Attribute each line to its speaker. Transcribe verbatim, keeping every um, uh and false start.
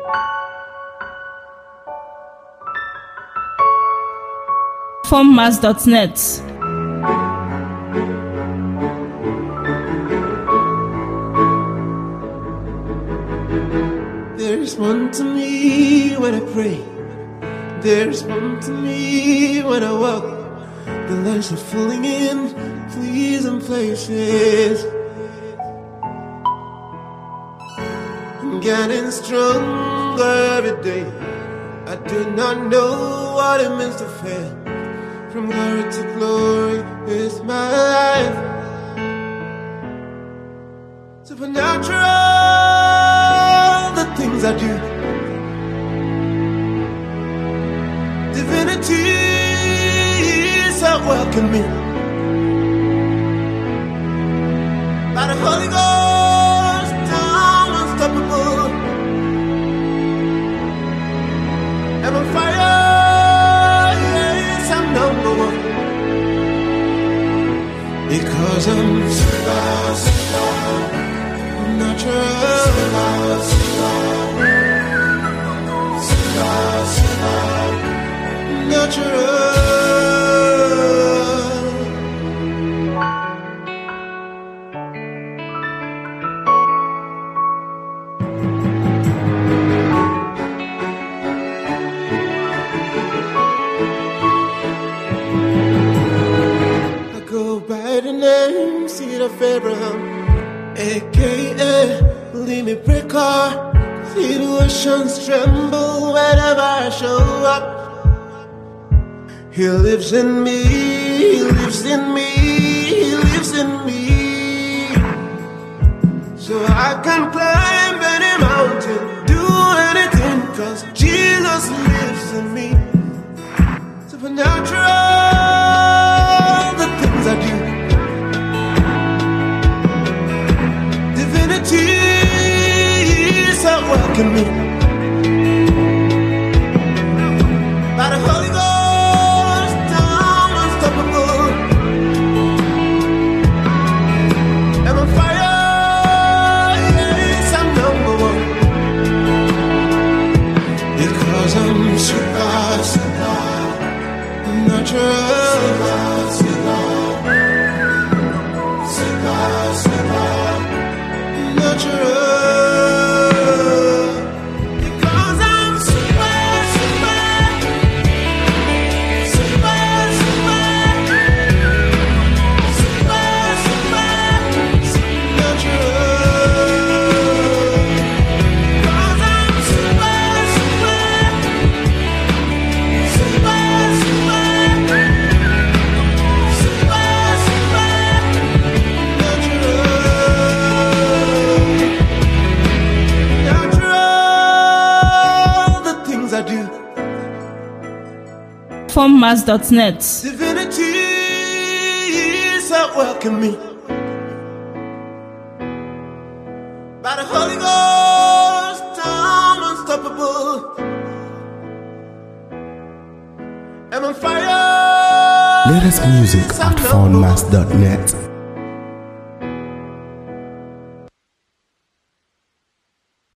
Speaker 1: Formmas dot net.
Speaker 2: There's one to me when I pray. There's one to me when I walk. The lights are falling in pleasant places. I'm getting stronger every day. I do not know what it means to fail. From glory to glory is my life. Supernatural, the things I do. Divinity is at work in me. By the Holy Ghost, I'm unstoppable. I'm on fire, yes, I'm number one. Because I'm super, super, natural, super, super, super, super, natural. I go by the name, seed of Abraham, aka limit breaker. Situations tremble whenever I show up. He lives in me, he lives in me, he lives in me. So I can climb any mountain, do anything, cause Jesus lives in me. Supernatural, the things I do. Divinity is at work in me. By the Holy Ghost, I'm unstoppable. I'm on fire, yes, I'm number one. Because I'm super, super, natural, super, super, super, natural. Because I'm super, super, super, super, super, super, natural. Because I'm super, super, super, super, super, super, natural. Natural, the things I do.
Speaker 1: Formmas dot net.
Speaker 2: Divinity is at work in me. By the Holy Ghost, I'm unstoppable. I'm on fire.
Speaker 3: Latest music at formmas dot net.